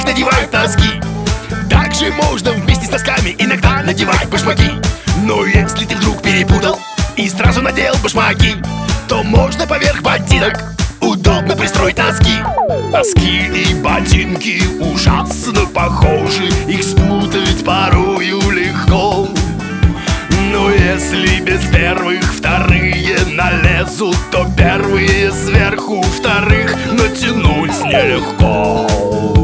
надевают носки. Также можно вместе с носками иногда надевать башмаки. Но если ты вдруг перепутал и сразу надел башмаки, то можно поверх ботинок удобно пристроить носки. Носки и ботинки ужасно похожи, их спутать порою легко. Но если без первых вторые налезут, то первые сверху вторых натянуть нелегко.